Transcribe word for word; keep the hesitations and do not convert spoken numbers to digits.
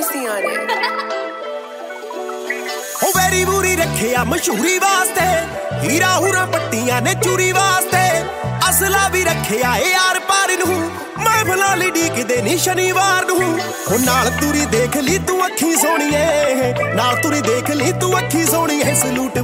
ਸੀਆਂ ਨੇ ਹੋ ਵੈਰੀ ਬੂਰੀ ਰੱਖਿਆ ਮਸ਼ਹੂਰੀ ਵਾਸਤੇ ਹੀਰਾ ਹੂਰਾ ਪੱਟੀਆਂ ਨੇ ਚੂਰੀ ਵਾਸਤੇ ਅਸਲਾ ਵੀ ਰੱਖਿਆ ਏ ਯਾਰ ਪਾਰ ਨੂੰ ਮੈਂ ਭਲਾ ਲਈ ਡੀਕਦੇ ਨੀ ਸ਼ਨੀਵਾਰ ਨੂੰ ਹੋ ਨਾਲ ਤੁਰੀ ਦੇਖ ਲਈ ਤੂੰ ਅੱਖੀ ਸੋਹਣੀਏ ਨਾਲ ਤੁਰੀ ਦੇਖ ਲਈ ਤੂੰ ਅੱਖੀ ਸੋਹਣੀਏ ਸਲੂਟ